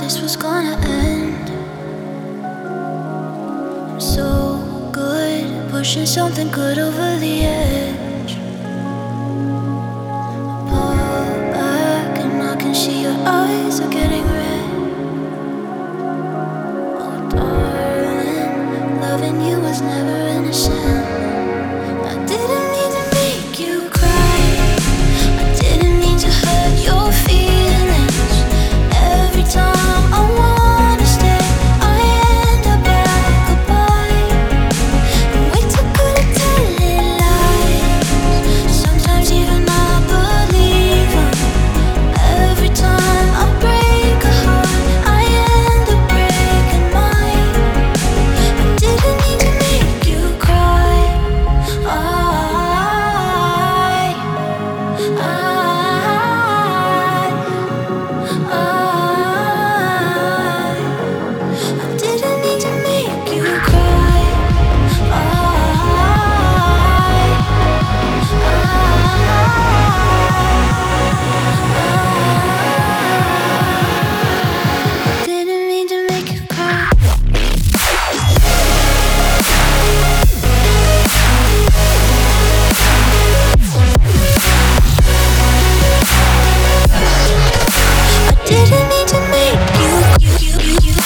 this was gonna end. I'm so good at pushing something good over the edge. I pull back and I can see your eyes are getting red. Oh darling, loving you was never innocent. I didn't mean to make you cry. I didn't mean to hurt your feelings. Every time I wanna stay, I end up at goodbye. And way too good at telling lies. Sometimes even I believe them. Every time I break a heart, I end up breaking mine. I didn't mean to make you cry. I didn't mean to make you cry. Didn't mean to make you cry. I didn't mean to make you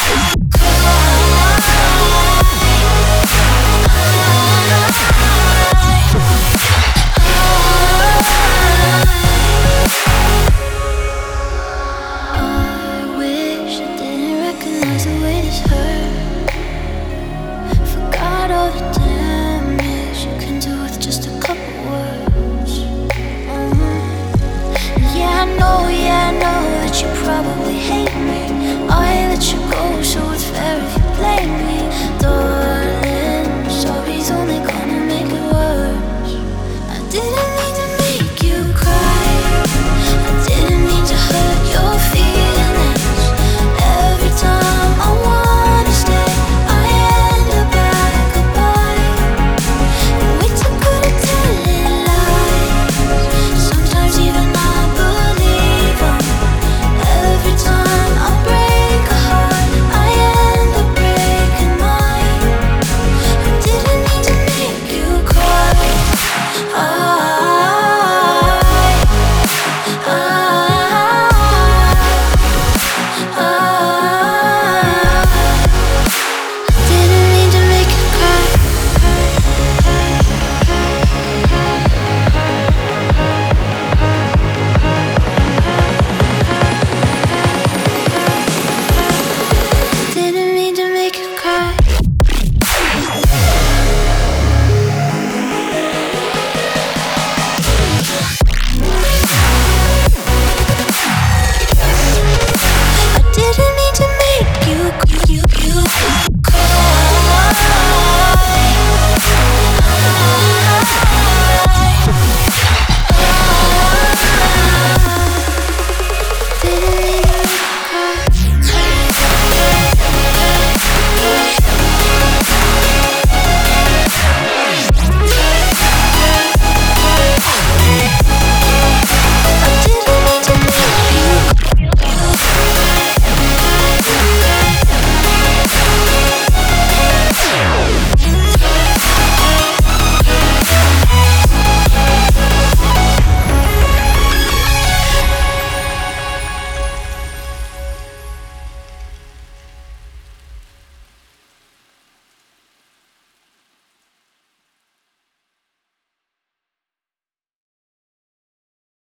I wish I didn't recognize the way this hurt. Forgot all the damage you can do with just a couple words. Yeah, I know that you probably hate me. I let you go, so it's fair if you blame me.